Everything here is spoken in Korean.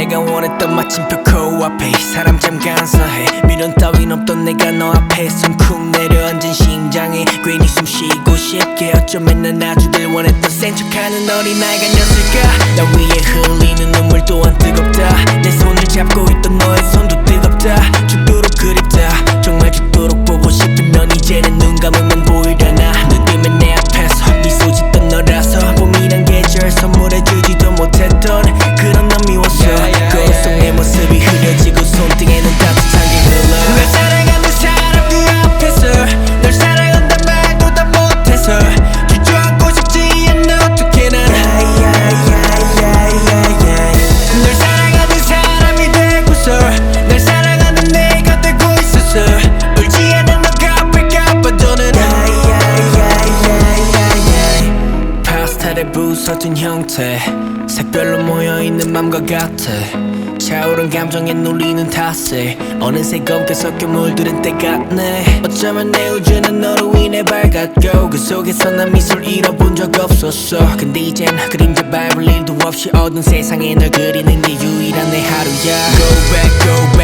내가 원했던 마침표 코앞에 사람 참 간사해 미련 따윈 없던 내가 너 앞에 쿵 내려앉은 심장에 괜히 숨 쉬고 싶게 어쩌면 난 놔주길 원했던 센 척하는 어린아이가 아니었을까 나 위에 흘리는 눈물 또한 뜨겁다 내 손을 잡고 있던 너의 손도 뜨겁다 죽도록 그립다 정말 죽도록 보고 싶으면 이제는 눈 감으면 보이려나 눈 뜨면 내 앞에서 미소 짓던 너라서 봄이란 계절 선물해주지도 못했던 그런 난 미웠어 거울 속 내 모습이 흐려지고 손등에는 따뜻한 게 흘러 널 사랑하는 사람 그 앞에서 널 사랑한단 말도 다 못해서 주저앉고 싶지 않아 어떻게 난 널 사랑하는 사람이 되고서 날 사랑하는 내가 되고 있어서 울지 않은 너가 아플까봐 더는 파스텔에 부서진 형태 색별로 모여있는 맘과 같아 차오른 감정에 눌리는 탓에 어느새 검게 섞여 물들은 때 같네 어쩌면 내 우주는 너로 인해 밝았고 그 속에서 난 미소를 잃어본 적 없었어 근데 이젠 그림자 밟을 일도 없이 어두운 세상에 널 그리는 게 유일한 내 하루야 Go back